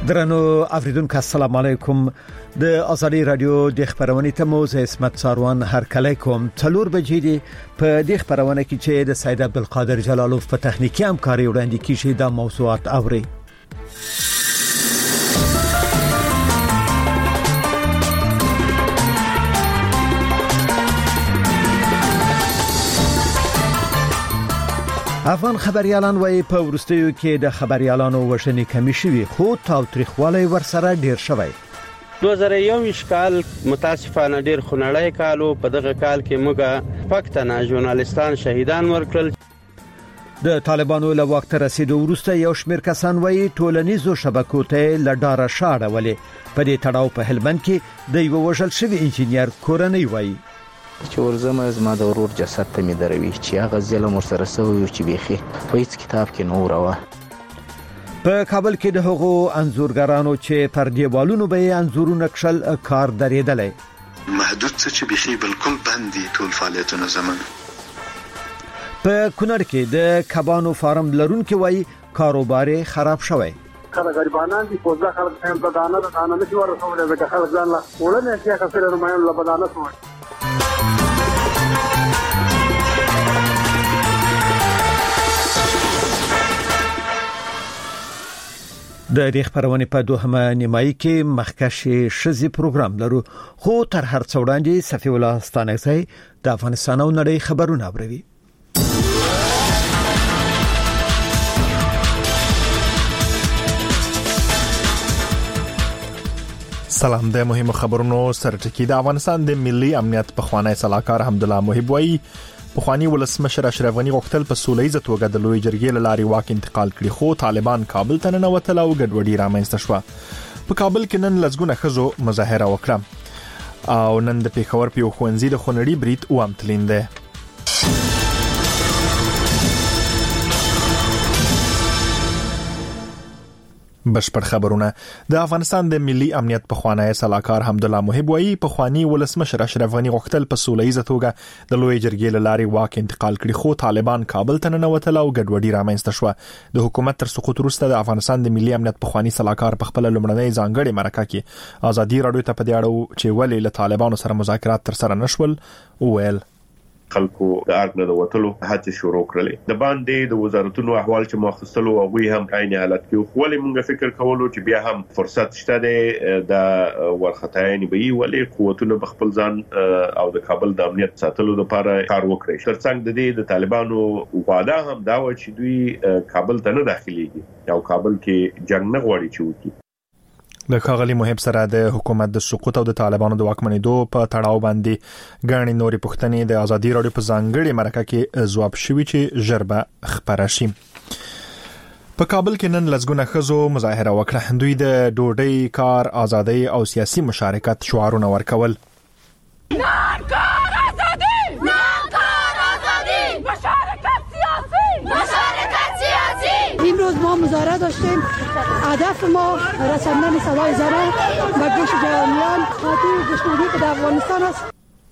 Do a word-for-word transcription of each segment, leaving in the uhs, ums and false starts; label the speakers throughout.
Speaker 1: درنو اوریدونکو السلام علیکم د ازادي رادیو د خبرونې ته مو زه اسمت ساروان هر کله کوم څلور بجې دی په د خبرونه کې چې د سید عبدالقادر جلالوف په تخنیکی همکاري وړاندې کیږي د موضوعات اوري. افغان خبريالان وايي په ورستیو کې د خبريالانو وشنې کمی شوي خو تاوتریخوالی ورسره ډیر شوی.
Speaker 2: دو زره یو کال متاسفانه ډیر خنړی کالو په دغه کال کې موږ فقطنا ژورنالستان شهیدان ورکړل.
Speaker 1: د طالبانو له وخت رسیدو وروسته یو شمېر کسان وايي ټولنیزو شبکو ته لډاره شاړه ولې په دې تړاو په هلمند کې د یو وژل شوی انجینیر کورنۍ وايي
Speaker 3: چې ورزمه زما د ورور جسد ته مې دروي چې هغه ظلم ورسره سوی چې بيخي په هیڅ کتاب کې نو راوه.
Speaker 1: په کابل کې د هغو انزورګرانو چې پر دیوالونو به انزورونه کشل کار درېدلې
Speaker 4: محدود څه چې بيخي بالکل بندي ټول فعالیتونه زمون.
Speaker 1: په کونړ کې د کبانو فارم لرونکو وايي کاروبار خراب شوی.
Speaker 5: کله غریبانان دي پوزا خلک هم په دانه دانه نه جوړ رسول دي خلک ځان لا ولنه چې خسر نمایان لا بدانه سوي. د دې خبرونه په دوهمه نیمایي کې مخکښ شزي پروګرام لرو خو تر هر څو وړاندې صفي الله ستانکسي د افغانستان او نړۍ خبرونه اوري.
Speaker 6: سلام د مهمو خبرونو سرټکی. د افغانستان د ملي امنیت په خوانی صلاحکار حمدالله محب وایي پخوانی ولسمشر اشرف غنی غوښتل په سولهیزه توګه د لوی جرګې لاري واک انتقال کړي خو طالبان کابل ته ننوتل او ګډوډي رامنځته شوه. په کابل کې نن لږونه خزو مظاهره وکړه او نن د پیښور په خوندزي د خونړي بریټ وام تلین ده. بشپړ خبرونه. د افغانستان د ملي امنیت په خوانی صلاحکار حمدالله محب وایي پخوانی ولسمشر اشرف غنی غوښتل په سولهیزه توګه د لوی جرګې لاري واک انتقال کړي خو طالبان کابل ته ننوتل او ګډوډي رامنځته شوه. د حکومت تر سقوط وروسته د افغانستان د ملي امنیت په خوانی صلاحکار په خپل لومړنۍ ځانګړي مرکه کې ازادي رادیو ته په دې اړه چې ولې له طالبانو سره مذاکرات تر سره نشول وویل
Speaker 7: خلکو د ارګ نه وټلو هڅه شروع کړلې. د باندې د وزارتونو احوال چې مخصصلو او وی هم عین حالت کې خو ولې موږ فکر کولو چې بیا هم فرصت شته د ورختاینې به ولې قوتونه بخپل ځان او د کابل د امنیت ساتلو لپاره کار وکړي. ترڅنګ د دې د طالبانو وعده هم دا و چې دوی کابل ته نه داخليږي او کابل کې جنگ نه غواړي چې وکړي.
Speaker 6: د ښاغلي محب سره د حکومت د سقوط او د طالبانو د واکمنېدو په تړاو باندې غاڼې نوري پښتنې د ازادي رادیو په ځانګړي مرکه کې ځواب شوی چې ژربه خبره شي. په کابل کې نن لږونه خزو مظاهره وکړه. دوی د ډوډۍ کار ازادي او سیاسي مشارکت شعارونه ورکول.
Speaker 8: نان کار ازادي نان کار ازادي مشارکت سیاسی مشارکت سیاسی.
Speaker 9: امروز ما مظاهره داشتیم. هدف ما رساندن صدای زنان به گوش جهانیان خاطر دشمنی که در افغانستان است.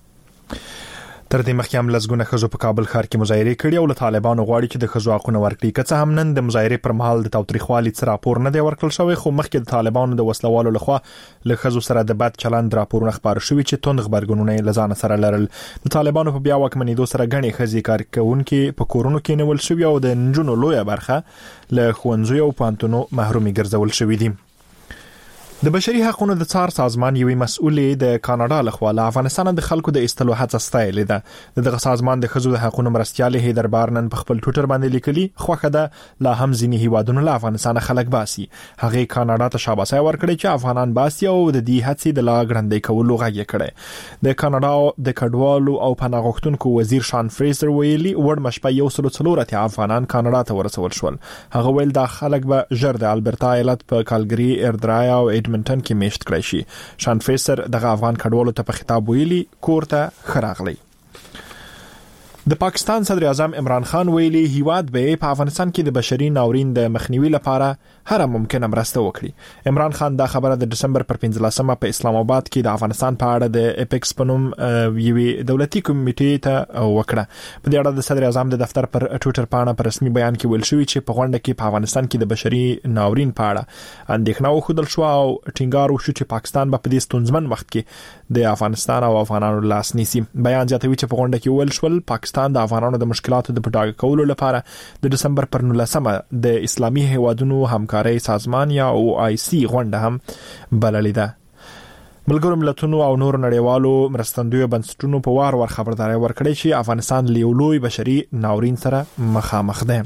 Speaker 6: تر دې مخکې هم لږونه خزو په کابل ښار کې مظاهره کړې او له طالبانو غواړي چې د خزو حقونه ورکړي. که څه هم نن د مظاهره پر مهال د تاوتریخوالي څخه راپور نه دی ورکړل شوی خو مخکې د طالبانو د وسلوالو لخوا له خزو سره د بد چلند راپورونه خبر شوي چې توند خبرګونونه لزان سره لرل. د طالبانو په بیا واکمنېدو سره غني خزي کارکونکو په کورونو کې نیول شوی او د نجونو لویه برخه له خوندزي او پانتونو محرومي ګرځول شوی دي. د بشري حقوقو د څار سازمان یوې مسؤلې د کاناډا لخوا له افغانستان د خلکو د استلو هڅه ستایلې ده. دغه سازمان د خزو د حقوقو مرستيال هیدر بارنن په خپل ټوئیټر باندې لیکلي خوخه ده لا هم ځینې هیوادونو له افغانستان خلک باسي. هغه کاناډا ته شاباسي ورکړي چې افغانان باسي او د دې هڅې د لا غړندې کولو غږ کړي. د کاناډا د کډوالو او پناهغښتونکو وزیر شان فریزر ویلي وړ مشپه یو سل څلورته افغانان کاناډا ته ورسول شول. هغه ویل دا خلک به ژر د البرتا ایالت په کالګری ایردرایا او منټن کې میشت کړی شي. شان فیسر دغه افغان کډوالو ته په خطاب ویلي کور ته خراغلی. د پاکستان صدر اعظم عمران خان ویلي هیواد به په افغانستان کې د بشري ناورین د مخنیوي لپاره هر ممکنه مرسته وکړي. عمران خان دا خبره د دسمبر پر پنځلسمه په اسلام آباد کې د افغانستان په اړه د اپیکس په نوم یوې دولتي کمیټې ته وکړه. په دې اړه د صدر اعظم د دفتر پر ټوئیټر باندې پر رسمي بیان کې ویل شوی چې په غونډه کې په افغانستان کې د بشري ناورین په اړه اندېښنه وښودل شو او ټینګار وشو چې پاکستان به په دې ستونزمن وخت کې د افغانستان او افغانانو لاس نیسي. بیان زیاتوي چې په غونډه کې ویل شول پاکستان د افغانانو د مشکلاتو د پټاګ کولو لپاره د دسمبر پر نولسمه د اسلامي هیوادونو همکاري سازمان یا او آی سی غونډه هم بللې ده. ملګرو ملتونو او نور نړیوالو مرستندوی بنسټونو په وار ور خبرداري ورکړې چې افغانستان له لوی بشري ناورین سره مخامخ ده.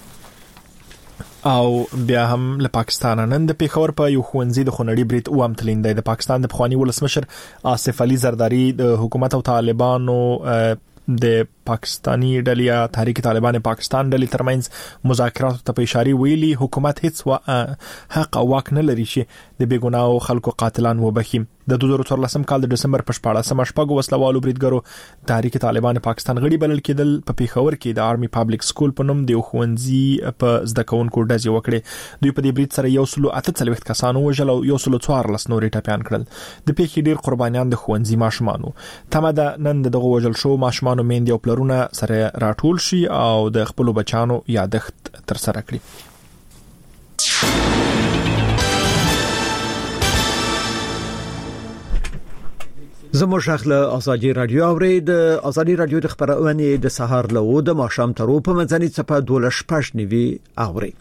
Speaker 6: او بیا هم له پاکستان نن د پیښور په یو ښوونځي د خونړي بریټ اوم تلیندې د پاکستان د پخوانی ولسمشر آصف علي زرداری د حکومت او طالبانو د پاکستانی ډلې تحریک طالبان پاکستان ډلې ترمنځ مذاکرات ته په اشاره ویلي حکومت هیڅ حق او واک نه لري چې د بیګناو خلکو قاتلان وبخي. د دوه زره څوارلسم کال د دسمبر په شپاړسمه شپږ وسلوالو بریدګرو تحریک طالبان پاکستان غړي بلل کېدل. په پیښور کې د آرمي پابلیک سکول په نوم د ښوونځي په زده کوونکو ډزې وکړې. دوی په دې برید سره یو سل او اته څلوېښت کسانو وژل او یو سل او څوارلس نورې ټپيان کړل. د پیښې ډیر قربانیان د ښوونځي ماشومانو. تمه ده نن دغه وژل شو ماشومانو میندې او پلرونه سره راټول شي او د خپل بچانو یادښت تر سره کړي.
Speaker 1: زموږ شغله ازادي رادیو اورید ازادي رادیو د خبرونه د سهار له د ماشام تر په منځني صفه دوله شپږ نیوي اوري.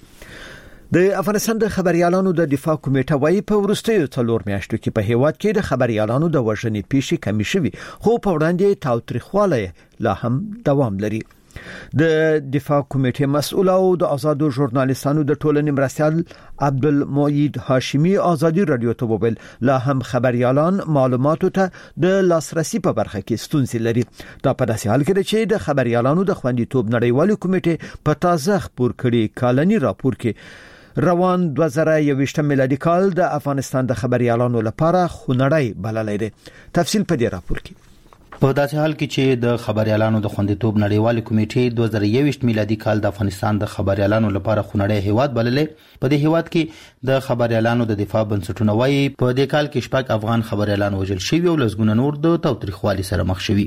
Speaker 1: د افغانستان د خبريالانو د دفاع کمیټه وايي په ورستیو څلور میاشتو کې په هیواد کې د خبريالانو د وژنې پیښې کمی شوي خو په وړاندې تاوتریخواله لا هم دوام لري. د دفاع کمیټې مسؤل او د آزادو ژورنالیستانو د ټولنې مرستیال عبدالمجید هاشمی ازادي رادیو ته وویل لا هم خبريالان معلوماتو ته د لاسرسي په برخه کې ستونزې لري. دا په داسې حال کې چې د خبريالانو د خوندیتوب نړیوالې کمیټې په تازه خبر کړي کالني راپور کې روان دوه زره یوویشت میلادي کال د افغانستان د خبريالانو لپاره خونړی بللی دی. تفصیل په دې راپور کې.
Speaker 10: په داسې حال کې چې د خبريالانو د خوندیتوب نړیوالې کمیټې دوه زره یوویشت میلادي کال د افغانستان د خبريالانو لپاره خونړی هیواد بللې. په دې هیواد کې د خبريالانو د دفاع بنسټونه وايي په دې کال کې شپږ افغان خبريالان وژل شوي او لسګونه نور د تاوتریخوالي سره مخ شوي.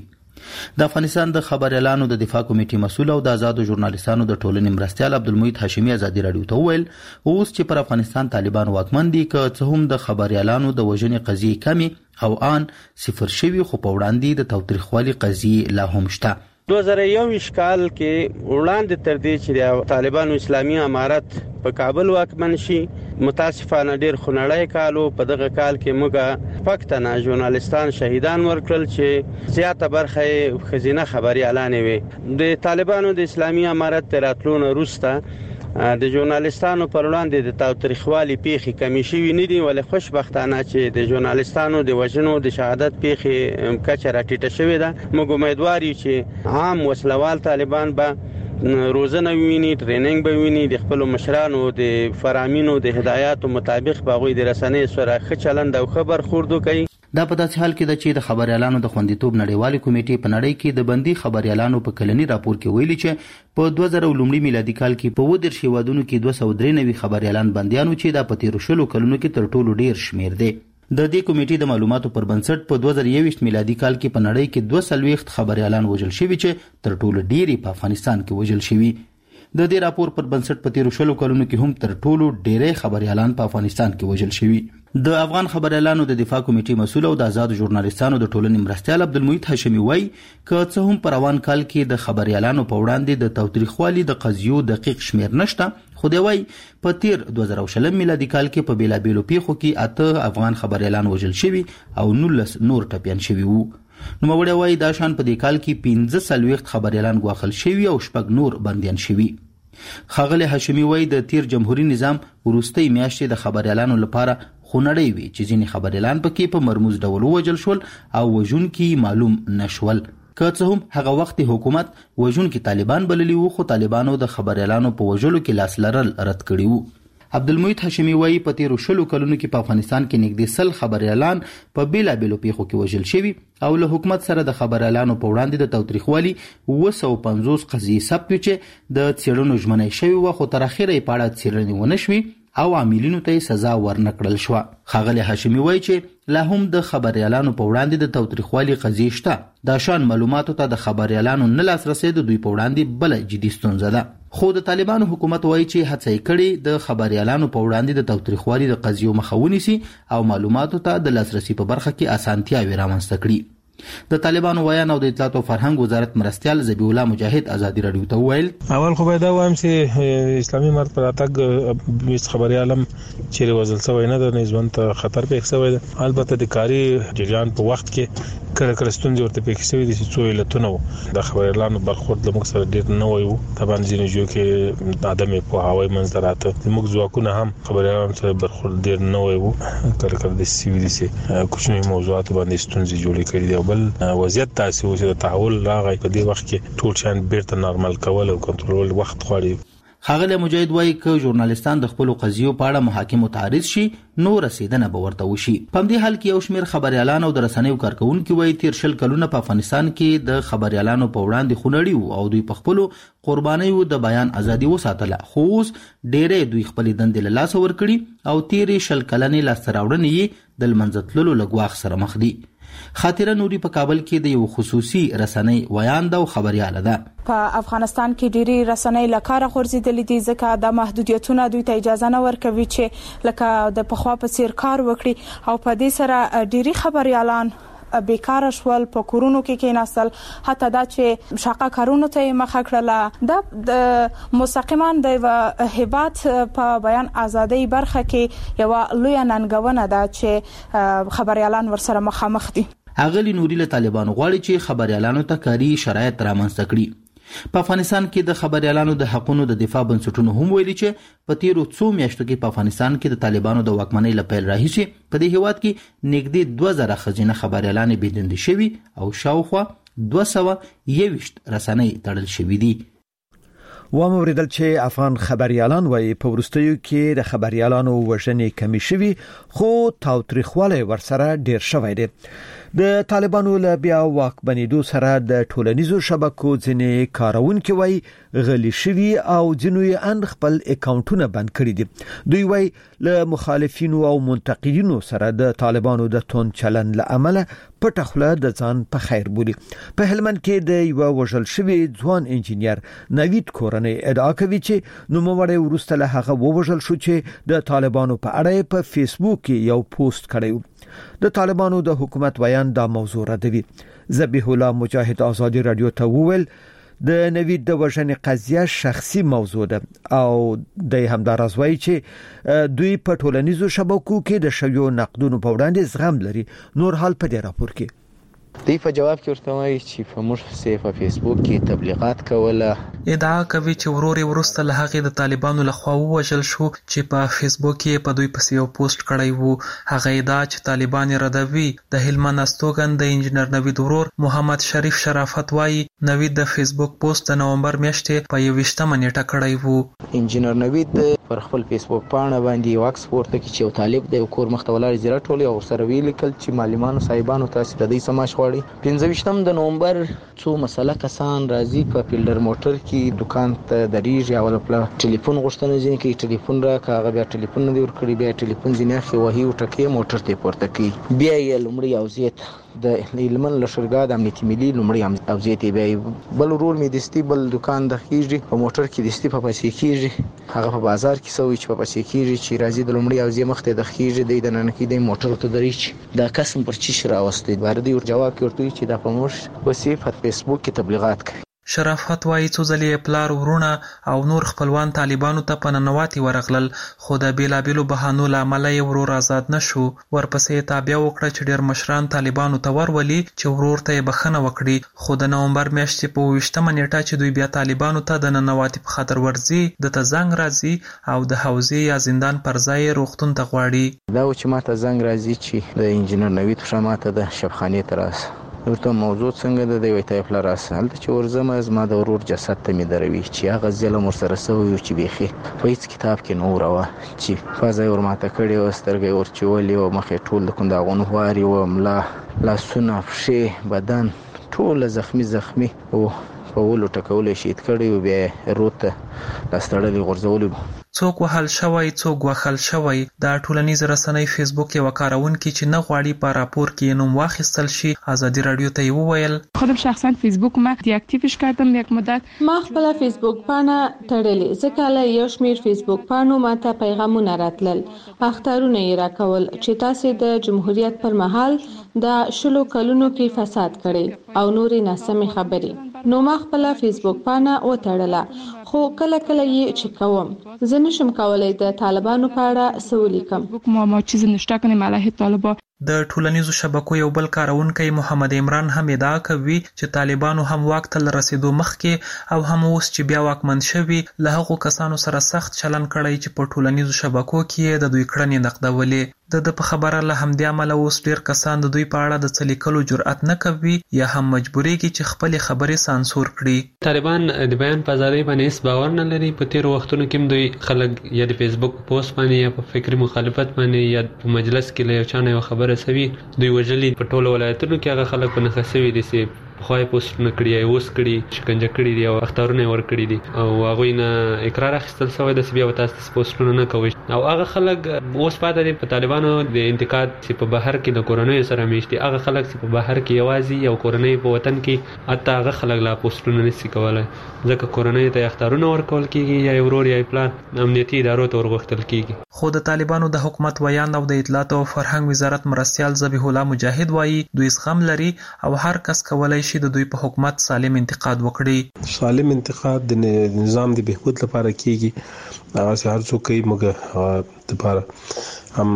Speaker 10: د افغانستان د خبريالانو د دفاع کمیټې مسؤل او د آزادو ژورنالیستانو د ټولنې مرستیال عبدالمجید هاشمی ازادي رادیو ته وویل اوس چې پر افغانستان طالبان واکمن دي که څه هم د خبريالانو د وژنې قضیې کمی او ان صفر شوي خو په وړاندې د تاوتریخوالي قضیې لا هم شته.
Speaker 2: دوه زره یوویشت کال کې وړاندې تر دې چې طالبانو اسلامي امارت په کابل واکمن شي متاسفانه ډیر خونړی کالو. په دغه کال کې موږ فقط نه ژورنالیستان شهیدان ورکړل چې زیاته برخه خزینه خبري اعلان وي. د طالبانو د اسلامي امارت تراتلون روسته د ژورنالیستانو پر وړاندې د تاوتریخوالي پیښې کمی شوي نه دي ولې خوشبختانه چې د ژورنالیستانو د وژنو د شهادت پیښې کچه راټیټه شوې ده. موږ امیدوار یو چې عام وسلوال طالبان به روزنه ویني ټریننګ به ویني د خپل مشرانو د فرامینو د هدایاتو مطابق باغوي د رسنۍ سره ښه چلند او خبر خوردو کوي.
Speaker 10: دا په داسې حال کې ده چې د خبريالانو د خوندیتوب نړیوالې کمیټې په نړۍ کې د بندي خبريالانو په کلني راپور کې ویلي چې په دوه زره لومړي میلادي کال کې په ودر شیوادونو کې دوه سوه درې نوي خبريالان بنديانو چې د پتیرو شلو کلونو کې تر ټولو ډیر شمیر دی. د دې کمیټې د معلوماتو پر بنسټ په دوه زره یوویشت میلادي کال کې په نړۍ کې دوه سلويخت خبريالان وژل شوي چې تر ټولو ډیر په افغانستان کې وژل شوي. د دې راپور پر بنسټ په تیرو شلو کلونو کې هم تر ټولو ډیرې خبريالان په افغانستان کې وژل شوي. د افغان خبريالانو د دفاع کمیټې مسؤل او د آزادو ژورنالیستانو د ټولنې مرستیال عبدالمجید هاشمی وایي که څه هم په روان کال کې د خبريالانو په وړاندې د تاوتریخوالي د قضیو دقیق شمیر نشته خو دی وایي په تیر دوه زره شلم میلادي کال کې په بیلابیلو پیښو کې اته افغان خبريالان وژل شوي او نولس نور ټپيان شوي وو. نوموړی وایي دا شان په دې کال کې پنځه څلوېښت خبريالان ګواښل شوي او شپږ نور بندیان شوي. ښاغلی هاشمی وایي د تیر جمهوریت نظام وروستۍ میاشتې د خبريالانو لپاره خونړی وي چې ځینې خبريالان پکې په مرموز ډول وژل شول او وژونکي معلوم نشول. که څه هم هغه وخت حکومت وژونکي طالبان بللي وو خو طالبانو د خبريالانو په وژلو کې لاس لرل رد کړي وو. عبدالمحیط هاشمي وایي په تیرو شلو کلونو کې په افغانستان کې نږدې سل خبريالان په بیلابیلو پیښو کې وژل شوي او له حکومت سره د خبريالانو په وړاندې د تاوتریخوالي اوه سوه پنځوس قضیې ثبت وي چې د څېړنو ژمنه شوې وه خو تر اخره یې په اړه څېړنې ونه شوې او عاملینو ته سزا ورنکړل شوه. ښاغلی هاشمي وایي چې لا هم د خبريالانو په وړاندې د تاوتریخوالي قضیې شته. دا شان معلوماتو ته د خبريالانو نه لاسرسی د دوی په وړاندې بله جدي ستونزه ده. خو د طالبانو حکومت وایي چې هڅه یې کړې د خبريالانو په وړاندې د تاوتریخوالي د قضیو مخه ونیسي او معلوماتو ته د لاسرسي په برخه کې اسانتیاوې رامنځته کړي. د طالبانو ویان او د اطلاعات او فرهنګ وزارت مرستیال ذبیح الله مجاهد ازادي رادیو ته وویل
Speaker 11: اول خو به دا وایم چې اسلامي امارت پر اتګ بیس خبريالم چې وزل سوی نه د ژوند ته خطر پېښ شوی ده. البته د کاری جریان په وخت کې کله کله ستونزې ورته پېښ شوې دي چې څو علتونه د خبريالانو برخورد له موږ سره ډېر نه وایو. طبعا ځینې جو کې عدم پوهاوی منځراته موږ ځواکونه هم خبريالانو سره برخورد ډېر نه وایو. کله کله د سیویل سي کوچني موضوعات باندې ستونزې جوړې کړې دي. بل وضعیت تاسو چې د تحول راغی په دې وخت کې ټول شان بیرته نارمل کول او کنټرول وخت غواړي.
Speaker 10: ښاغلی مجاهد وایي که ژورنالیستان د خپلو قضیو په اړه محاکمو ته عریض شي نو رسیدنه به ورته وشي. په همدې حال کې یو شمېر خبريالان او د رسنیو کارکوونکي وایي تیر شل کلونه په افغانستان کې د خبريالانو په وړاندې خونړي وو او دوی په خپلو قربانیو د بیان ازادي وساتله خو اوس ډېری دوی خپلې دندې له لاسه ورکړي او تیرې شل کلنې لاسته راوړنې یې د لمنځه تللو له ګواښ سره مخ دي. خاطره نوري په کابل کې د یو خصوصي رسنۍ ویانده او خبرياله ده.
Speaker 12: په افغانستان کې ډېری رسنۍ له کاره غورځېدلې دي ځکه د محدودیتونه دوی ته اجازه نه ورکوي چې لکه د پخوا په څیر کار وکړي او په دې سره ډېری خبريالان بیکاره شول په کورونو کې کېناستل حتی دا چې شاقه کارونو ته مخه کړله. د مستقیما د هیبات په بیان ازادۍ برخه کې یو لوی ننګونه ده چې خبريالان ورسره مخامخ دي.
Speaker 10: اغلی نوري له طالبانو غواړي چې خبريالانو ته کاري شرایط رامنځته کړي. په افغانستان کې د خبريالانو د حقونو د دفاع بنسټونو هم ویلي چې په تیرو څو میاشتو کې په افغانستان کې د طالبانو د واکمنۍ له پیل راهیسې په دې هیواد کې نږدې دوه زره ښځینه خبريالانې بېدندې شوي او شاوخوا دوه سوه یوویشت رسنۍ تړل شوي دي.
Speaker 1: ومو ورېدل چې افغان خبريالان وایي په وروستیو کې د خبريالانو وژنې کمې شوي خو تاوتریخوالی ورسره ډېر شوی دی. د طالبانو له بیا واکمنېدو سره د ټولنیزو شبکو ځینې کارونکي وایي غلي شوي او ځینو یې ان خپل اکاونټونه بند کړي دي. دوی وایي له مخالفینو او منتقدینو سره د طالبانو د تون چلن له امله پټه خوله د ځان په خیر بولي. په هلمند کې د یو وژل شوی ځوان انجینیر نوید کورنۍ ادعا کوي چې نوموړی وروسته له هغه ووژل شو چې د طالبانو په اړه په فیسبوک کې یو پوسټ کړی و. د طالبانو د حکومت ویان دا موضوع ردوي. ذبیح الله مجاهد ازادي رادیو ته وویل د نوید د وژنې قضیه شخصي موضوع ده او د همدارز وایي چې دوی په ټولنیزو شبکو کې د شویو نقدونو په وړاندې زغم لري. نور حال په دې راپور کې
Speaker 3: دی په جواب کې ورته وایي چې په موږ سه په فیسبوک کې تبلیغات کوله.
Speaker 13: ادعا کوي چې ورور یې ورسته له هغه د طالبانو لخوا ووژل شو چې په فیسبوک کې په دوی پسې یو پوسټ کړی وو. هغه ادعا چې طالبان ردوي. د هلمند استوګن د انجینر نوید ورور محمد شریف شرافت وایي نوید د فیسبوک پوسټ د نومبر میاشتې په یوویشتمه نیټه کړی وو.
Speaker 3: انجینر نوید پر خپل فیسبوک پاڼه باندې یو عکس پورته کړ چې یو طالب د یو کور مخ ته ولاړ زیرا ټولې او سره ویل کل چې معلمانو صاحبانو تاسو د دې سماش غواړي. پنځه ویشتم د نومبر څو مسله کسان راځي په فیلډر موټر کې دکان ته دریږي او په ټلیفون غوښتنه ځینې کې ټلیفون را کاغه بیا ټلیفون نه دی ورکړي بیا ټلیفون ځینې اخی وهي او ټکی موټر ته پورته کوي. بیا یې لمړی او زیات د هلمند لشرګا د امنیتي ملي لمړی او زیات بیا بل ورور می دستی بل دکان د خېږي په موټر کې دستی په پسې کېږي هغه په بازار کې سوي چې په پسې کېږي چې راځي د لمړی او زیات مخته د خېږي د ننکې د موټر ته دریږي دا قسم پر چی شراوستي باندې ور جواب کوي چې دا په موږ وسې په فیسبوک کې تبلیغات کوي.
Speaker 13: شرافت وایي څو ځلې پلار ورونه او نور خپلوان طالبانو ته په ننواتي ورغلل خو د بیلابیلو بهانو له امله یې ورور آزاد نشو. ورپسې یې تابع وکړه چې ډېر مشران طالبانو ته ورولي چې ورور ته یې بخښنه وکړي خو د نومبر میاشتې په اوویشتمه نیټه چې دوی بیا طالبانو ته د ننواتي په خاطر ورځي د ته زنګ راځي او د حوزې یا زندان پر ځای روغتون ته غواړي.
Speaker 3: دا و چې ماته زنګ راځي چې د انجینر نوید ښه ماته د شبخانې ته راسه ورته موضوع څنګه د دوی ته پلار اصل چې ورزم از ما د ورور جسد ته می دروي چې هغه ظلم ورسره سوی چې بيخي په هیڅ کتاب کې نو راوه چې فازای ورماته کړي او سترګې ورچولې او مخې ټول د کونداغون هواري او ملا لاسونه پښې بدن ټول زخمی زخمی او په ولو ټکولې شهید کړي او بیا روته لاستړلې غرزولې
Speaker 13: څوک وهل شوی څوک وهل شوی د ټولنیز رسنۍ فیسبوک یو کارونکي چې نه غواړي په راپور کې نوم واخیستل شي ازادي رادیو ته وویل
Speaker 14: خودم شخصا فیسبوک ما دی اکتیوش کردم یک مدت
Speaker 15: ما خپل فیسبوک پاڼه تړلې ځکه له یو شمیر فیسبوک پاڼو ماته پیغامونه راتلل اخترونه یې راکول چې تاسو د جمهوریت پر مهال د شلو کلونو کې فساد کړي او نورې ناسمې خبرې نو ما خپل فیسبوک پاڼه وتړله خو کله کله یې چې کوم زه نشم کولای د طالبانو په اړه څه ولیکم
Speaker 14: ما ما چیز نشته کنیم علیه طالبان
Speaker 13: د ټولنیزو شبکو یو بل کارونکي محمد عمران هم ادعا کوي چې طالبانو هم واک ته رسیدو مخکې او هم اوس چې بیا واکمن شوي له هغو کسانو سره سخت چلن کړی چې په ټولنیزو شبکو کې د دوی کړنې نقدولې د په خبره له همدې عمله اوس ډیر کسان د دوی په اړه د څلیکلو جرأت نه کوي یا هم مجبورېږي چې خپل خبرې سانسور کړي
Speaker 16: طالبان د بیان په ازادۍ باندې هیڅ باور نه لري په تیر وختونو کې دوی خلک یا د فیسبوک پوسټ باندې یا په فکری مخالفت باندې یا په مجلس کې له یو چا نه خبره سوي دوی وجلي په ټولو ولایتونو کې هغه خلک په نخښوي دي چې خوای پوسټونه کړی او اوس کړی شکنجه کړی دی او اختارونه ور کړی دي او هغه نه اقرار اخیستل شوی د بیا تاسو پوسټونه نه کوي او هغه خلک اوس پاتې دي په طالبانو د انتقاد چې په بهر کې د کورونې سره میشتي هغه خلک چې په بهر کې یوازي او کورونې په وطن کې حتی هغه خلک لا پوسټونه نشي کولای ځکه کورونې ته اختارونه ورکول کیږي یا ورور یا پلان امنیتي ادارو ته ورغښتل کیږي
Speaker 13: خو د طالبانو د حکومت ویان او د اطلاعات او فرهنګ وزارت مرستيال ذبیح الله مجاهد وایي دوی زغم لري او هر کس کولای شي د دوی په حکومت سالم انتقاد وکړي
Speaker 11: سالم انتقاد د نظام د بهبود لپاره کیږي هغه هر څوک کوي موږ لپاره هم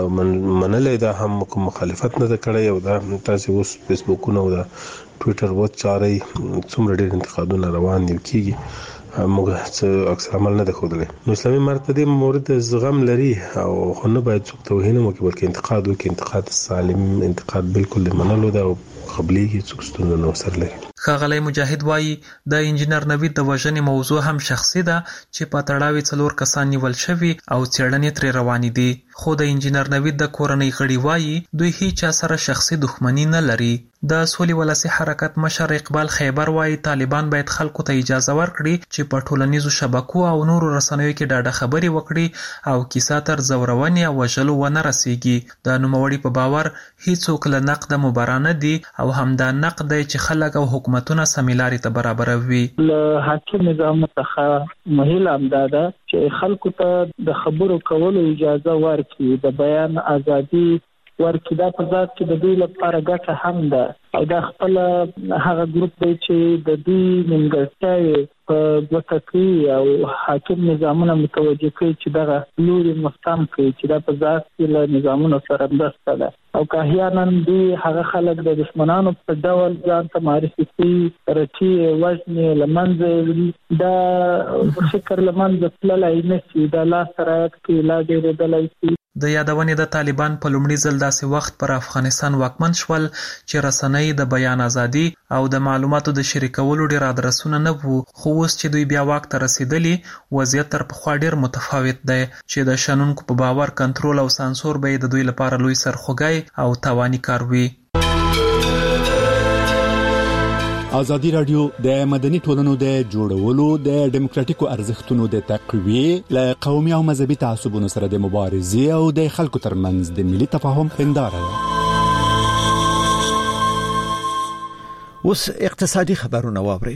Speaker 11: منلې دا هم مخالفت نه کړی او دا تاسو اوس فیسبوکونه او دا ټوئیټر وو چاري څومره ډېر انتقادونه روان دي کیږي موږ څه اکثر عمل نه دخولې نو اسلامي مرتدی مورد زغم لري او خو نه باید څوک توهین وکړي بلکې انتقاد وکړي انتقاد سالم انتقاد بالکل منلو دا قبليږي څوک ستونزه نه وسر لري
Speaker 13: خاغلی مجاهد وایي د انجینر نوید د وژنې موضوع هم شخصي ده چې په تړاوي څلور کسان نیول شوي او څېړنې ترې روانې دي خو د انجینر نوید د کورنۍ غړي وایي دوی هیڅ سره شخصي دښمني نه لري د سولې ولسی حرکت مشر اقبال خیبر وایي طالبان باید خلکو ته اجازه ورکړي چې په ټولنیزو شبکو او نورو رسنیو کې ډاډه خبرې وکړي او کیسه تر زورونې او وژلو ونه رسیږي د نوموړي په باور هیڅوک له نقد مبارانه دي او همدا نقد دی چې خلک او حکومتونه سمیلاري ته برابروي
Speaker 17: له حاکم نظام څخه مهیله امداده چې خلکو ته د خبرو کولو اجازه ورکړي د بیان ازادي ورکړي دا په ذات کې د دوی لپاره ګټه هم ده او دا خپل هغه ګروپ دی چې د دوی نیمګړتیاوې په ګوته کوي او حاکم نظامونه متوجه کوي چې دغه لوري مستم کوي چې دا په ذات کې له نظامونو سره مرسته ده او که احیانا دوی هغه خلک د دشمنانو په ډول ځان ته معرفي کوي رټي وژنې له منځه دا فکر له منځه تللی نه شي دا لاس رعایت کوي لا ډېرېدلی شي
Speaker 13: د یادونې د طالبان په لومړي ځل داسې وخت پر افغانستان واکمن شول چې رسنۍ د بیان ازادي او د معلوماتو د شریکولو ډېر ادرسونه نه وو خو اوس چې دوی بیا واک ته رسیدلی وضعیت تر پخوا ډېر متفاوت دی چې د شنونکو په باور کنټرول او سانسور به د دوی لپاره لوی سرخوږی او تاواني کار وي
Speaker 18: ازادي رادیو د مدني ټولنو د جوړولو د ډیموکراتیکو ارزښتونو د تقویې له قومي او مذهبي تعصبونو سره د مبارزې او د خلکو ترمنځ د ملي تفاهم هنداره ده.
Speaker 1: اوس اقتصادي خبرونه واوري.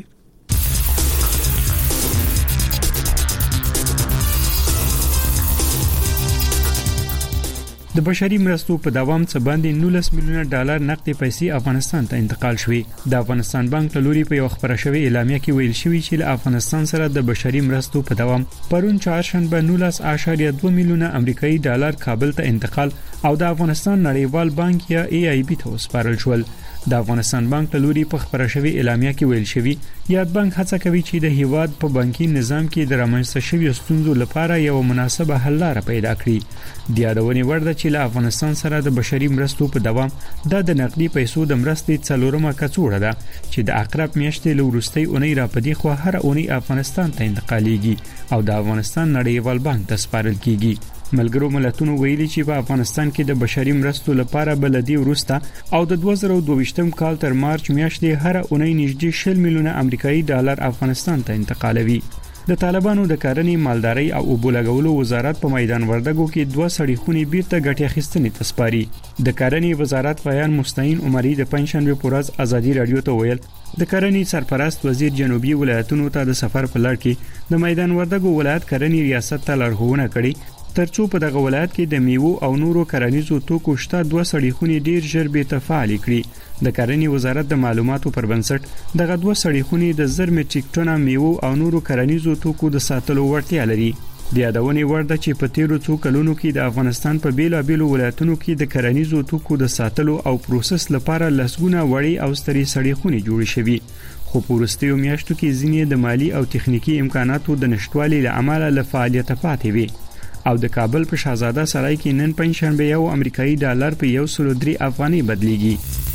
Speaker 19: د بشري مرستو په دوام څخه باندې نولس میلیونه ډالر نقدي پیسې افغانستان ته انتقال شوې. د افغانستان بانک له لوري په یو خبره شوی اعلامیه کې ویل شوی چې له افغانستان سره د بشري مرستو په دوام پرون چهارشنبه نولس اعشاریه دوه میلیونه امریکایي ډالر کابل ته انتقال او د افغانستان نړیوال بانک یا ای آی بی ته وسپارل شول. د افغانستان بانک له لوري په خبره شوی اعلامیه کې ویل شوی یاد بانک هڅه کوي چې د هیواد په بانکي نظام کې د رامنځته شوی ستونزو لپاره یو مناسبه حل لاره پیدا کړي د یادونې وړ ده چې له افغانستان سره د بشري مرستو په دوام د نقدي پیسو د مرستې څلورمه کڅوړه ده چې د اقرب میاشتې له وروستۍ اونۍ را پدې خو هر اونۍ افغانستان ته انتقالېږي او د افغانستان نړیوال بانک ته سپارل کیږي ملګرو ملتونو ویلي چې په افغانستان کې د بشري مرستو لپاره بلدي ورسته او د دوه زره دوه کال تر مارچ میاشتې هر اونۍ نږدې شل میلیونه امریکایي ډالر افغانستان ته انتقالوي د طالبانو د کارنې مالداري او اوبو لګولو وزارت په میدان وردګو کې دوه سړي خونې بیرته ګټه اخیستنې تسپاري د کارنې وزارت بیان مستعین عمري د پنځشنبه پر ورځ ازادي رادیو ته ویل د کارنې سرپرست وزیر جنوبي ولایتونو ته د سفر په لړ کې د میدان وردګو ولایت کارنې ریاست ته لارښوونه کړې ترڅو په دغه ولایت کې د میوو او نورو کرنیزو توکو شته دوه سړي خونې ډیر ژر به تفعال کړي د کرنې وزارت د معلوماتو پر بنسټ دغه دوه سړي خونې د زر میټریک ټنه میوو او نورو کرنیزو توکو د ساتلو وړتیا لري د یادونې وړ ده چې په تیرو څو کلونو کې د افغانستان په بیلابیلو ولایتونو کې د کرنیزو توکو د ساتلو او پروسس لپاره لسګونه وړي او ستري سړي خونې جوړې شوي خو په وروستیو میاشتو کې ځینې د مالی او تخنیکی امکاناتو د نشټوالي له امله له فعالیت پاتې وي او د کابل په شاهزاده سرای کې نن پنځشنبه یو امریکایي ډالر په یو سل درې افغاني بدلیږي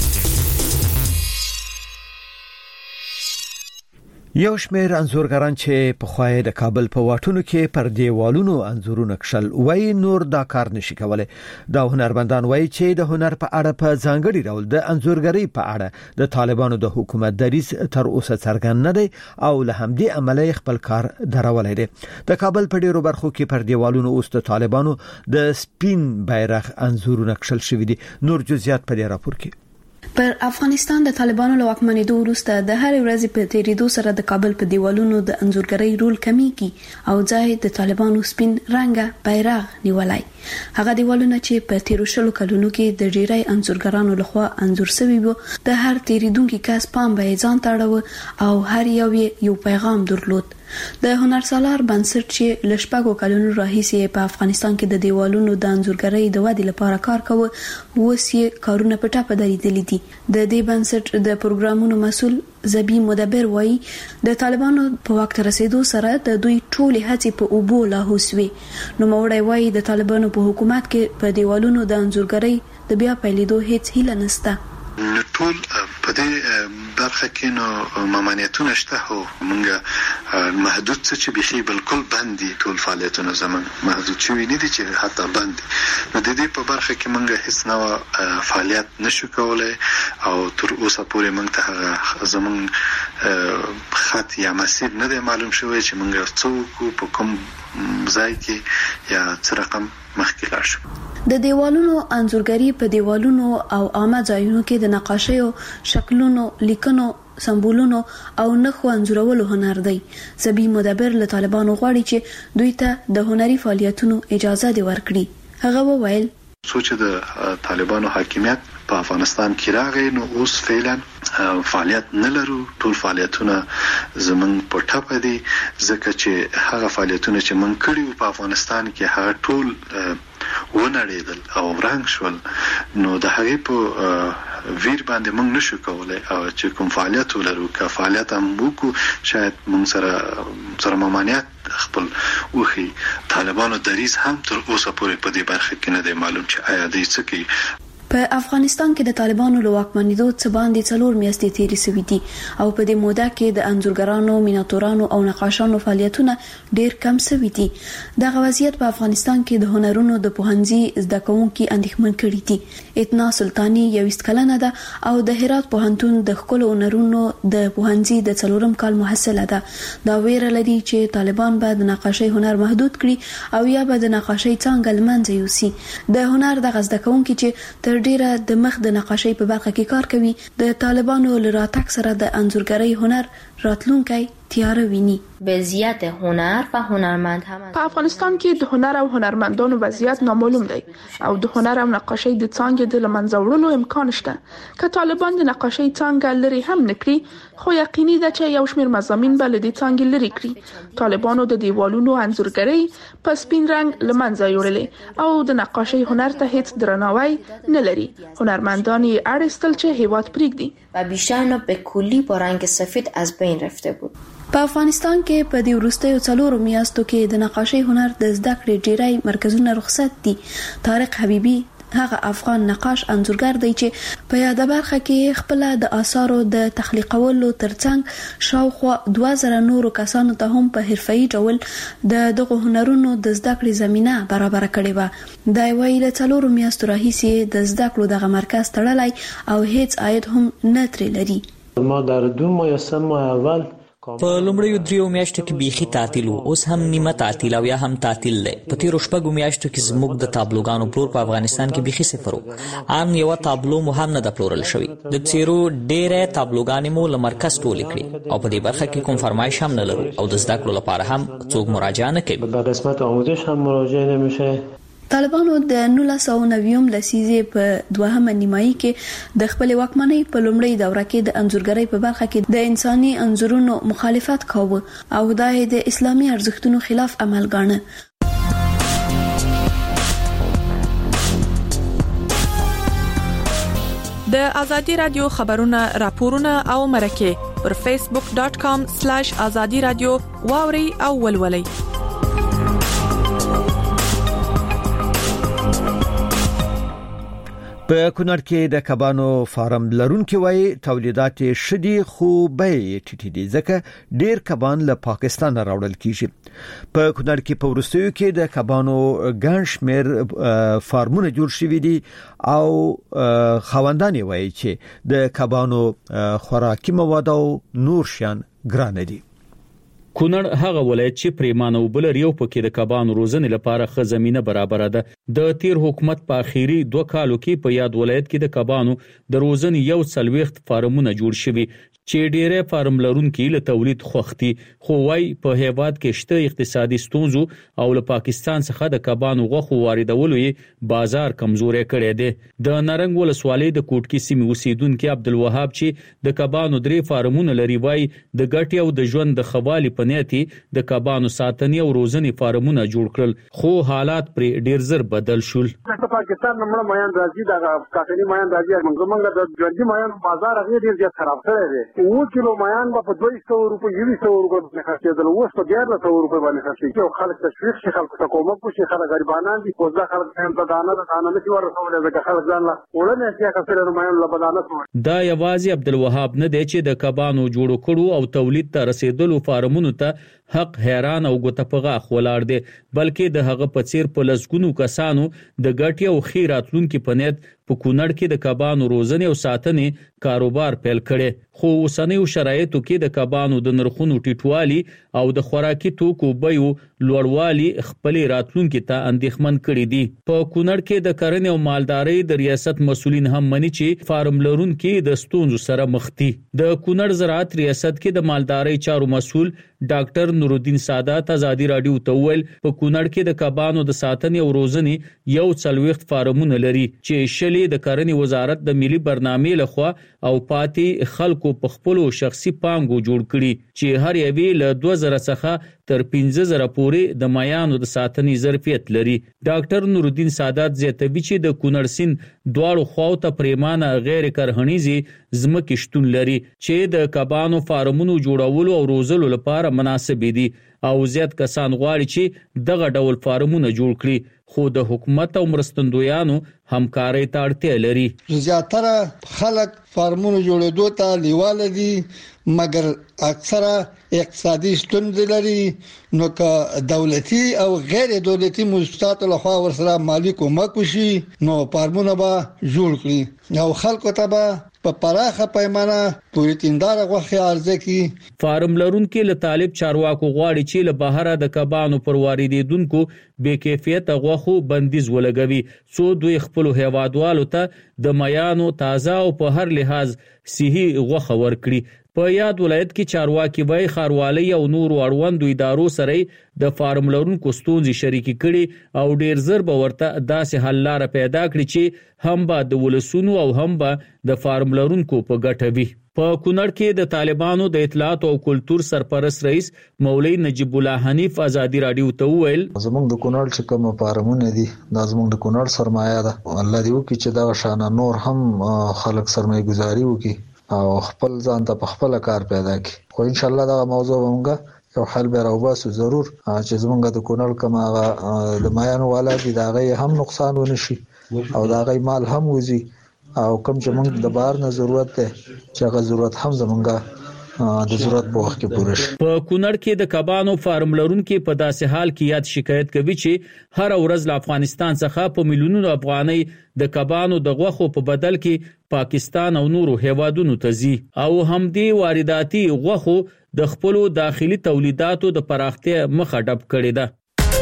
Speaker 1: یو شمېر انځورګران چې په خوای د کابل په واټونو کې پر دیوالونو انځورونه کشل وای نور دا کار نشي کولای دا هنرمندان وای چې د هنر په اړه په ځانګړي ډول د انځورګری په اړه د طالبانو د حکومت دریځ تر اوسه څرګند نه دی او له همدې عمله خپل کار درولای دی د کابل په ډیرو برخو کې پر دیوالونو اوس د طالبانو د سپین بیرغ انځورونه کشل شوی دي نور جزئیات په دې راپور کې
Speaker 20: پر افغانستان د طالبانو له واکمنېدو وروسته د هر ورځې په تیریدو سره د کابل په دیوالونو د انځورګرۍ رول کمیږي او ځای د طالبانو سپین رنګه بیرغ نیولای هغه دیوالونه چې په تیرو شلو کلونو کې د ډیری انځورګرانو لخوا انځور شوي وو د هر تیریدونکو کس پام به ځان تاړو او هر یو یو پیغام درلود د هنرسالار بنسټ چې لشپاګو کلونو راهیسې په افغانستان کې د دیوالونو د انځورګرۍ د ودې لپاره کار کوي اوس یې کارونه په ټاپه درېدلي دي د دې بنسټ د پروګرامونو مسؤل زبی مدبر وایي د طالبانو په وخت رسیدو سره د دوی ټولې هڅې په اوبو لاهو شوې نو موړی وایي د طالبانو په حکومت کې په دیوالونو د انځورګرۍ د بیا پیلېدو هیڅ هیله نشته
Speaker 4: ټول په دې برخه کې نو ممانعتونه شته هو مونږه محدود څه چې بيخي بالکل بندي ټول فعالیتونه زمون محدود شوی نه دي چې حتی بند نو د دې په برخه کې مونږه هیڅ نو فعالیت نشو کولای او تر اوسه پورې مونږ ته زمون خط یا مسیر نه دی معلوم شوی چې مونږه څوک په کوم ځای کې یا څه رقم مخکې لاړ شو
Speaker 20: د دیوالونو انځورګری په دیوالونو او عامه ځایونو کې د نقاشیو شکلونو لیکنو سمبولونو او نخو انځورولو هنر دی زبی مدبر له طالبانو غواړي چې دوی ته د هنري فعالیتونو اجازه دی ورکړي هغه وویل
Speaker 4: سوچ د طالبانو حاکمیت په افغانستان کې راغی نو اوس فعلا فعالیت نه لرو ټول فعالیتونه زمون په ټاپه دي ځکه چې هغه فعالیتونه چې من کړیو په افغانستان کې هغه ټول ونړیدل او ورنګ شول نو د هغې په ویر باندې موږ نشو کولای او چې کوم فعالیت ولرو که فعالیت هم وکړو شاید موږ سره سره ممانعت خپل وخی طالبانو دریځ هم تر اوسه پورې په دې برخه کې نه دی معلوم چې آیا دوی څه کوي
Speaker 20: په افغانستان کې د طالبانو له واکمنېدو څخه باندې څلور میاشتې تیرې شوې دي او په دې موده کې د انځورګرانو میناتورانو او نقاشانو فعالیتونه ډېر کم شوي دي دغه وضعیت په افغانستان کې د هنرونو د پوهنځي زده کوونکي اندېښمن کړي دي اتنا سلطانی یویست کلنه ده او د هرات پوهنتون د ښکلو هنرونو د پوهنځي د څلورم کال محصله ده دا ویره لري چې طالبان به د نقاشۍ هنر محدود کړي او یا به د نقاشۍ څنګه له منځه یوسي د هنر د زده کوونکي چې تر ډیره د مخ د نقاشۍ په برخه کې کار کوي د طالبانو له راتګ سره د انځورګرۍ هنر راتلونکی تیاره ویني.
Speaker 21: وضعیت هنر و هنرمند هم
Speaker 14: په افغانستان کې د هنر او هنرمندانو وضعیت نامعلوم دی او د هنر او نقاشۍ د څانګې د لمنځه وړلو امکان شته. که طالبان د نقاشۍ څانګه لري هم نکړي، خو یقیني ده چې یو شمېر مضامین به له دې څانګې لري کړي. طالبانو د دیوالونو انځورګرۍ په سپین رنګ لمنځه وړلې او د نقاشۍ هنر ته هیڅ درناوی نه لري. هنرمندان یې اړ چې هیواد پرېږدي
Speaker 21: و بیشتر اینا به کلی با رنگ سفید از بین رفته بود.
Speaker 20: په افغانستان کې په دې وروستیو څلورو میاشتو کې د نقاشۍ هنر د زده کړې ډیری مرکزونه رخصت دي. طارق حبیبي هغه افغان نقاش انځورګر دی چې په یاده برخه کې خپل د آثارو د تخلیقولو ترڅنګ شاوخوا دوه زره نورو کسانو ته هم په حرفه‌ای ډول د دغه هنرونو د زده کړې زمينه برابر کړې و. دا ویل له څلورو میاشتو راهیسې د زده کړو دغه مرکز تړلای او هیڅ عاید هم نه ترې لري.
Speaker 22: ما در دو ماه یا سه ماه اول
Speaker 23: په لومړیو دریو میاشتو کې بیخي تعطیل وو، اوس هم نیمه تعطیل او یا هم تعطیل دی. په تیرو شپږو میاشتو کې زموږ د تابلوګانو پلور په افغانستان کې بیخي صفر وو. ان یو تابلو مو هم نه د پلورل شوی. د څیرو ډېرې تابلوګانې مو له مرکز ټولې کړې او په دې برخه کې کوم فرمایش هم نه لرو او د زده کړو لپاره هم څوک مراجعه نه کوي.
Speaker 22: به قسمت آموزش هم مراجعه نمیشه.
Speaker 20: طالبانو د نولس سوه نوي لسیزې په دوهمه نیمایي کې د خپل واکمنۍ په لومړۍ دوره کې د انځورګرۍ په برخه کې د انساني انځورونو مخالفت کاوه او دا د اسلامي ارزښتونو خلاف عمل ګاڼه.
Speaker 12: د ازادي رادیو خبرونه، راپورونه او مرکه پر فیسبوک ډاټ کام سلیش ازادي رادیو واوري او ولولئ.
Speaker 1: په کونړ کې د کبانو فارم لرونکي وای تولیدات شدي خو به ټیټي دي ځکه ډیر کبان له پاکستان راوړل کیږي. په کونړ کې په ورستیو کې د کبانو ګڼ شمېر فارمونه جوړ شوي دي او خوندان وای چې د کبانو خوراکي مواد او نور شیان ګران دي.
Speaker 24: کونړ هغه ولایت چې پریمانه وبلر یو پکې د کبانو روزنې لپاره ښه زمينه برابر ده. د تیر حکومت په اخیری دوه کالو کې په یاد ولایت کې د کبانو د روزنې یو څلويخت فارمونه جوړ شوي چې ډېرې فارم لرونکي له تولید خوختي، خو وايي په هیواد کې شته اقتصادي ستونزو او له پاکستان څخه د کبانو غوښو واردولو یې بازار کمزوري کړی دی. د نارنګ ولسوالۍ د کوټکی سیمې اوسیدونکو عبدالوهاب چې د کبانو درې فارمونه لري وایي د ګټې او د ژوند د خوالي په نیت د کبانو ساتنې او روزنې فارمونه جوړ کړل، خو حالات پر ډېر زر بدل شول.
Speaker 25: د پاکستان نمبر میان راځي د کاټنی میان راځي موږ د ژوندۍ میان بازار هغه ډېر زیات خراب شوی دی. او کیلو میان په دوه سوه روپۍ یو سوه روپۍ باندې خرڅېدل، اوس په ډېر سوه روپۍ باندې خرڅېږي او خلک تشویق شي، خلک ته کومک وشي، خلک غریبانان دي، کوزه خلک ته دانه دانه نشي ورسولای ځکه خلک ځان لا وړنه شي کفر میان له بدانه سو.
Speaker 24: دا یوازې عبدالوهاب نه دی چې د کبانو جوړ کړو او تولید ته رسیدلو فارمونو ته حق حیران او ګوته په غاخ ولاړ دی، بلکې د هغه په څیر په لسګونو کسانو د ګټي او خیراتلونکو په نیت په کونړ کې د کبانو روزنې او ساتنې کاروبار پیل کړي. خو اوسنیو شرایطو کې د کبانو د نرخونو ټیټوالي او د خوراکي توکو بیو لوړوالي خپل راتلونکو ته اندېښمن کړي دي. په کونړ کې د کرنې او مالدارۍ د ریاست مسولین هم مني چې فارم لرونکو د ستونزو سره مخ دي. د کونړ زراعت ریاست کې د مالدارۍ چارو مسول ډاکټر نورالدین سادات ازادي رادیو ته ویل په کونړ کې د کبانو د ساتنې او روزنې یو څلويخت فارمونه لري چې شلې د کرنې وزارت د ملي برنامې لخوا او پاتې خلکو په خپل شخصي پانګو جوړ کړي چې هر یوې له دوه زره څخه تر پنځه زره پورې د میانو د ساتنې ظرفیت لري. ډاکټر نورالدین سادات زیاتوي چې د کونړ سیند دواړو خواو ته پریمانه غیر کرهنیزي ځمکې شتون لري چې د کبانو فارمونو جوړولو او روزلو لپاره مناسب دي او زیات کسان غواړي چې دغه ډول فارمونه جوړ کړي، خو د حکومت او مرستندویانو همکارۍ ته اړتیا لري.
Speaker 26: زیاتره خلک فارمونو جوړېدو ته لیواله دي، مګر اکثره اقتصادي ستونزې لري، نو که دولتي او غیر دولتي مؤسساتو لخوا ورسره مالی کومک وشي نو فارمونه به جوړ کړي او خلکو ته به په پراخه پیمانه پوری تیندار غوښه عرضه کی.
Speaker 24: فارم لرونکو له طالب چارواکو غواړي چې له بهره د کبانو پر واردیدونکو بې کیفیت غوښو بندیز ولګوي څو دوی خپل هیوادوالو ته د میانو تازه او په هر لحاظ صحي غوښه ورکړي. په یاد ولایت کې چارواکي وای خاروالۍ او نور اړوندو ادارو سره د فارم لرونکو ستونزې شریکي کړي او ډیر زر به ورته داسې حل لار پیدا کړي چې هم به د ولسونو او هم به د فارم لرونکو په ګټه وي. په کونړ کې د طالبانو د اطلاعات او کلچر سرپرست رئیس مولوی نجیب الله حنیف ازادي رادیو ته ویل
Speaker 2: زموږ د کونړ چې کوم فارمونه دي دا زموږ د کونړ سرمایه ده. الله دې وکړي چې دا شان نور هم خلک سرمایه گزاري وکړي او خپل ځان ته په خپل کار پیدا کړي. خو ان شاء الله دا موضوع موږ یو حل به راوباسو ضرور چې زمونږ د کونړ کومه د مایانو والا دي دا غي هم نقصان ونشي او دا غي مال هم وزي او کوم چې موږ د بار نه ضرورت ده چې هغه ضرورت هم زمونږ د ضرورت په وخت کې پوره شي.
Speaker 24: په کونړ کې د کبانو فارم لرونکو په داسې حال کې یاد شکایت کوي چې هر ورځ له افغانستان څخه په میلیونونو افغانۍ د کبانو د غوښو په بدل کې پاکستان او نورو هیوادونو ته ځي او همدې وارداتي غوښو د خپل داخلي تولیداتو د پراختیا مخه ډب کړې ده.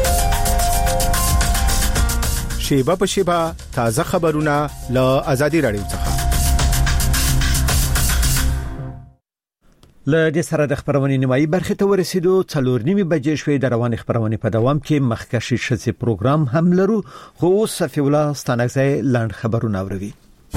Speaker 5: شیبه په شیبه تازه خبرونه له آزادي رادیو څخه.
Speaker 1: له دې سره د خبرونې نیمایي برخه ته ورسېدو. څلور نیمه بجې شوې د روان خبرونې په دوام کې مخکشي شې پروګرام هم لرو خو صفي الله ستانګزي لاند خبرونه اوري.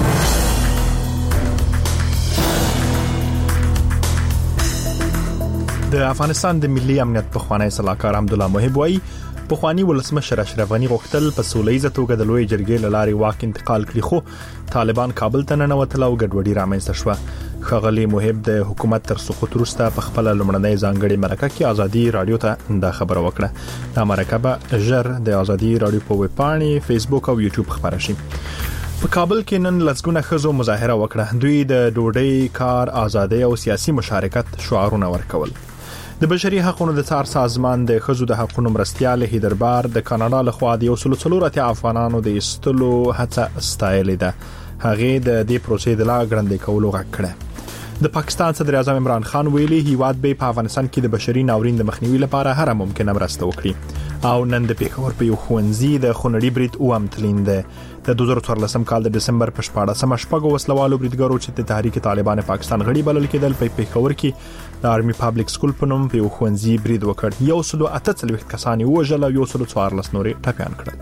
Speaker 6: د افغانستان د ملي امنیت په خوانی صلاحکار حمد الله محب وایي په خوانی ولسمشر اشرف غنی غوښتل په سولېزه توګه د لوی جرګې لاري واک انتقال کړي خو طالبان کابل ته ننوتل او ګډوډي رامنځته شوه. خغلی محب د حکومت تر سقوط وروسته په خپل لمړنۍ ځانګړي مرکه کې ازادي رادیو ته دا خبره وکړه. دا مرکه به ژر د ازادي رادیو په ویب پاڼې، فیسبوک او یوټیوب خبره شي. په کابل کې نن لسګونه خزو مظاهره وکړه. دوی د ډوډۍ، کار، ازادي او سیاسي مشارکت شعارونه ورکول. د بشري حقوقو د څار سازمان د خزو د حقوقو مرستيال هیدربار د کاناډا لخوا د یو سل څلورته افغانانو د استلو هڅه ستایل ده. هغه د دې پروسې د لا ګړندې کولو غږ کړه. د پاکستان صدر اعظم عمران خان ویلي هیواد به په افغانستان کې د بشري ناورین د مخنیوي لپاره هر ممکنه مرسته وکړي. او نن د پیښور په یو ښوونځي د خونړي برید اوم تلین ده. د دوه زره څوارلسم کال د دسمبر په شپاړسم شپږو وسلوالو بریدګرو چې د تحریک طالبان پاکستان غړي بلل کېدل په پیښور کې د آرمي پابلیک سکول په نوم په یو ښوونځي برید وکړ. یو سل اته څلوېښت کسان وژل او یو سل څوارلس نورې ټپيان کړل.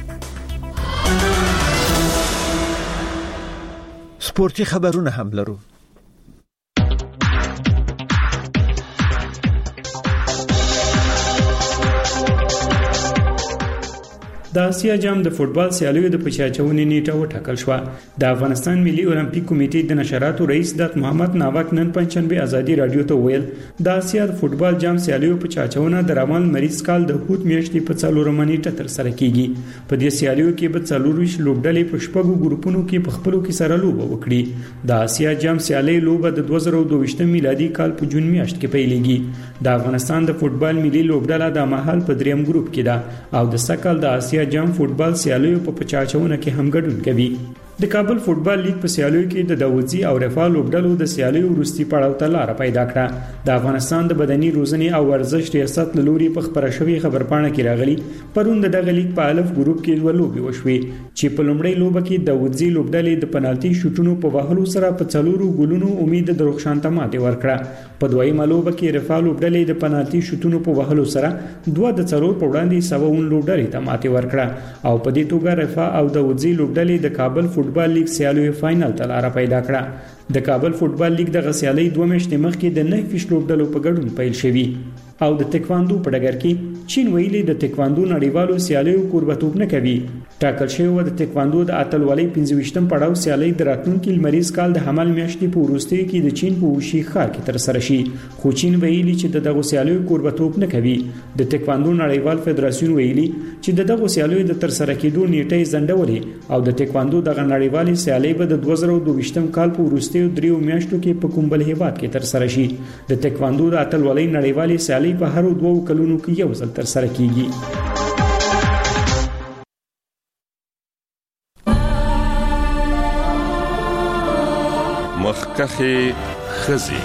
Speaker 1: سپورتي خبرونه هم لرو.
Speaker 19: د اسیا جام د فوتبال سیالیو د پچاچونې نیټه وټاکل شو. د افغانستان ملي اولمپیک کمیټې د نشراتو رئیس دات محمد ناوک نن پنځشنبه ازادي رادیو ته ویل د اسیا د فوتبال جام سیالیو پچاچونه د روان مریض کال د هوت میاشتې په څلورمه نیټه تر سره کیږي. په دې سیالیو کې به څلورویش لوبډلې په شپږو ګروپونو کې په خپلو کې سره لوبه وکړي. د اسیا جام سیالي لوبه د دوه زره دوه میلادي کال په جون میاشت کې پیلېږي. د افغانستان د فوتبال ملي لوبډله د مهال په دریم ګروپ کې ده او د سکل د اسیا جام فوتبال سیالیو په پچاچونه کې هم ګډون کوي. د کابل فوتبال لیگ په سیالیو کې د داوودزی او رفاه لوبډلو د سیالیو وروستي پړاو ته لار پیدا کړه. د افغانستان د بدني روزنې او ورزش ریاست له لوري په خبره شوی خبرپاڼه کې راغلی پرون د دغه لیگ په الف ګروپ کې دوه لوبې وشوې چې په لومړۍ لوبه کې داوودزی لوبډلې د پنالتي شوټونو په وهلو سره په څلورو ګولونو امید د روښانته ماتې ورکړه. په دویمه لوبه کې رفاه لوبډلې د پنالتي شوټونو په وهلو سره دوه د څلور په وړاندې سوون لوبډلې ته ماتې ورکړه او په دې توګه رفاه او داوودزی لوبډلې د کابل فوتبال لیگ سیالیو فائنل ته لار پیدا کړه. د کابل فوتبال لیگ د غسیالي دوه میاشتې مخکې د نه فیش لوبډلو په ګډون پیل شوی او د تکواندو په ډګر کې چین ویلي د تکواندو نړیوالو سیالیو کوربتوب نه کوي. ټاکل شوی و د تکواندو د اتلولۍ پنځه پړاو سیالي د راتلونکي لمریز کال د حمل میاشتې په وروستي کې د چین په وشي ښار کې تر سره شي. خو چین ویلي چې د دغه سیالیو کوربتوب نه کوي. د تکواندو نړیوال فدراسیون ویلي چې د دغه سیالیو د تر سره کېدو نیټه ځنډولې او د تکواندو دغه نړیوالې سیالي به د دوه زره دوه کال په وروستي دریو میاشتو کې په کوم بل هیواد کې تر سره شي. د تکواندو د اتلولۍ نړیوالې سیالي په هر دوه کلونو کې یو ځل تر سره کیږي.
Speaker 7: مخکخه خزي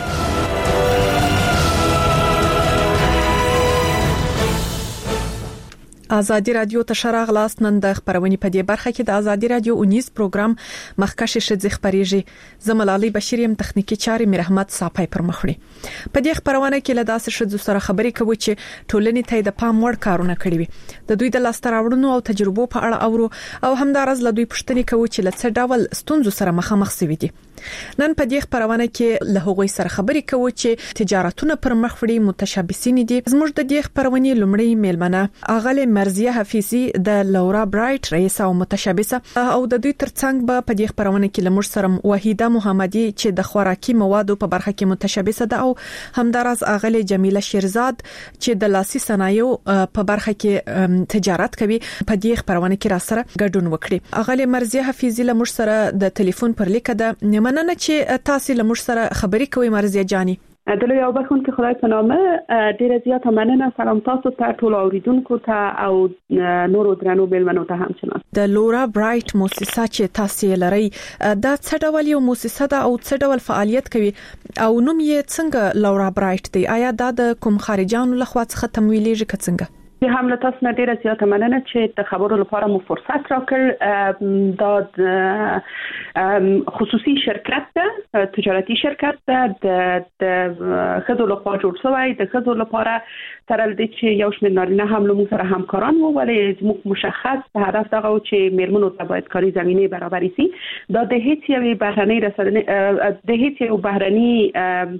Speaker 3: ازادي رادیو ته شراغ لاس نن د خبرونې په دې برخه کې د ازادي رادیو اونیز پروګرام مخکشه شذ خبريږي زملالي بشریم تخنیکی چاري مرحمت صاحب پر مخړي په دې خبرونه کې له داسې شذ سره خبرې کوي چې ټولنې ته د پام وړ کارونه کړی وي د دوی د لاستراوړنو او تجربو په اړه اورو او همدارز له دوی پوښتنې کوي چې له څه ډول ستونزو سره مخامخ شوي دي نن په دې خبرونه کې له هغوی سره خبرې کوي چې تجارتونه پر مخ وړي متشابسین دي زموږ د دې خبرونې لومړی میلمنه اغله مرزیه حفیظی د لورا برایټ رئیس او متشابسه او د دوی ترڅنګ به په دې خبرونه کې لمر سره وحیده محمدي چې د خوراکي موادو په برخه کې متشابسه ده او همدارز اغله جمیله شیرزاد چې د لاسي صنایعو په برخه کې تجارت کوي په دې خبرونه کې را سره ګډون وکړي اغله مرزیه حفیظی لمر سره د ټلیفون پر لیکه ده مننه چې تاسو لمر سره خبرې کوي مرزیه جانی
Speaker 8: دلته یو بخون کې خدای په نامه ډیر زیات مننه سلام تاسو ته ټول اوریدونکو ته او نورو درنو میلمنو ته هم شنه
Speaker 3: د لورا برایټ مؤسسه چې تاسو لري دا څه ډول یو مؤسسه ده او څه ډول فعالیت کوي او نوم یې څنګه لورا برایټ دی آیا دا د کوم خارجانو لخوا څخه تمویلېږي که څنګه
Speaker 8: چې هم له تاسو نه ډیره زیاته مننه چې د خبرو لپاره مو فرصت راکړ دا خصوصي شرکت ده تجارتي شرکت ده د خدو لپاره جوړ شوی د خدو لپاره تر دې چې یو شمېر نارینه هم له موږ سره همکاران وو ولې زموږ مشخص په هدف دغه چې میرمنو ته باید کاري زمینه برابر شي دا د هیڅ یو بهرنۍ رسنۍ د هیڅ یو بهرنۍ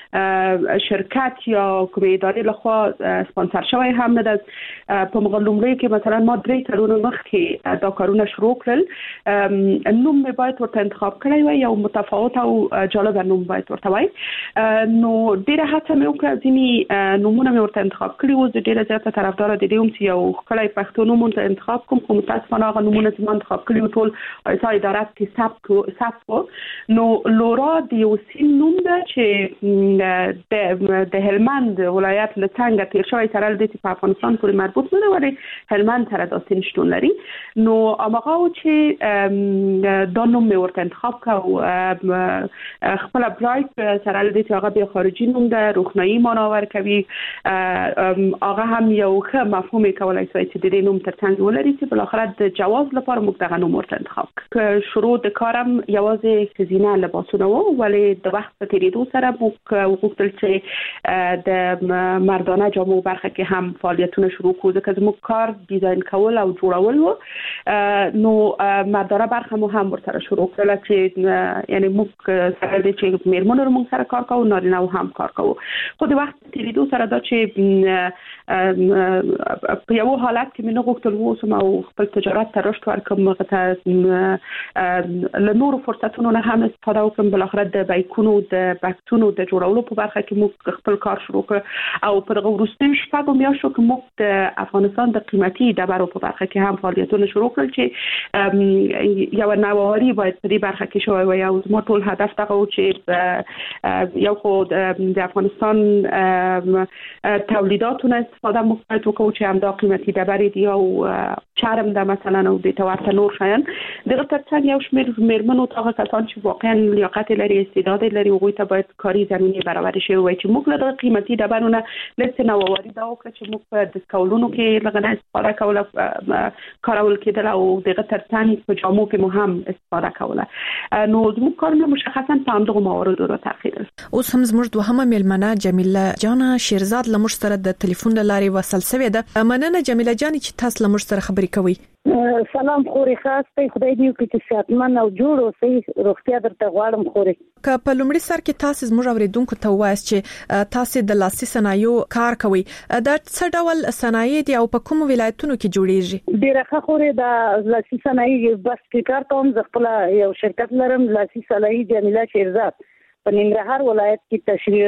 Speaker 8: شرکت یا کومه ادارې لخوا سپانسر شوی هم نه ده په مغلومړي کې مثلا ما درې کلونه مخکې دا کارونه شروع کړل نوم مې باید ورته انتخاب کړی وای یو متفاوت او جالب نوم باید ورته وای نو ډیره هڅه مې وکړه ځینی نومونه مې ورته انتخاب کړی و زه ډیره زیاته طرفدار د دې چې یو خلای پښتو نوم ته انتخاب کوم کوم متاسفانه هغه نومونه چې ما انتخاب کړی ټول ایسا ادارات کې ثبت ثبت نو لورا د یو سین نوم ده چې د د هلمند ولایت له څنګه تیر شوی سره د په افغانستان پورې مربوط نه وي هلمند سره د سین شتون لري نو هغه چې د نوم مې ورته انتخاب کاوه خپل برایټ سره د هغه به خارجي نوم ده روښنايي معنا ورکوي هغه هم یو ښه مفهوم کولای شي چې د دې نوم ترڅنګ ولري چې بل اخر د جواز لپاره موږ دغه نوم ورته انتخاب کړو شروع د کارم یوازې خزینه لباسونه وو ولې د وخت په تیریدو سره موږ وغوښتل چې د مردانه جامو برخه کې هم فعالیتونه شروع کړو ځکه زموږ کار ډیزاین کول او جوړول وو نو مردانه برخه مو هم ورته شروع کړل چې یعنی موږ سره د چې میرمنو موږ سره کار کوو نارینه هم کار کوو خو د وخت تیریدو سره دا چې په یو حالت کې موږ غوښتل وو او خپل تجارت ته رشد ورکړم له نورو فرصتونو نه هم استفاده وکړم بل اخر د بایکونو د بکسونو د جوړولو په برخه کې موږ خپل کار شروع کړ او په دغه وروستیو شپږو میاشتو کې موږ د افغانستان د قیمتي ډبرو په برخه کې هم فعالیتونه شروع کړل چې یو نواری باید په دې برخه کې شوی وي او زموږ ټول هدف دغه و چې یو خو د افغانستان تولیداتونه استفاده موږ باید وکړو چې همدا قیمتي ډبرې دي او چرم ده مثلا او د توارته نور شیان دغه ترڅنګ یو شمېر میرمنو ته کسان چې واقعا لیاقت لري استعداد لري هغوی ته باید کاري زمینه برابر شي وای چې موږ له قیمتي ډبرونه لته نوواري دا وکړه چې موږ په ډسکاولونو کې لږه استفاده کوله کارول کېدل او دغه ترڅنګ په جامو کې مو هم استفاده کوله نو زموږ کارونه مشخصا په همدغه مواردو را تاخیر
Speaker 3: اوس هم زموږ دوهمه میلمنه جمیله جان شیرزاد لمر سره د ټلیفون لارې وصل شوې ده مننه جمیله جان چې تاسو لمر سره خبرې کوي
Speaker 9: سلام خوري خاصه خدای دې وکړي چې صحتمن او جوړ اوسئ روغتیا درته غواړم خوري
Speaker 3: که په لومړي سر کې تاسو زموږ اوریدونکو ته وایي چې تاسو د لاسي صنایعو کار کوي دا څه ډول صنایع دي او په کوم ولایتونو کې جوړیږي
Speaker 9: ډیره ښه خوري د لاسي صنایع بس کې کار کوم زه خپل یو شرکت لرم لاسي صنایع جمیله شیرزاد په ننګرهار ولایت کې تشریح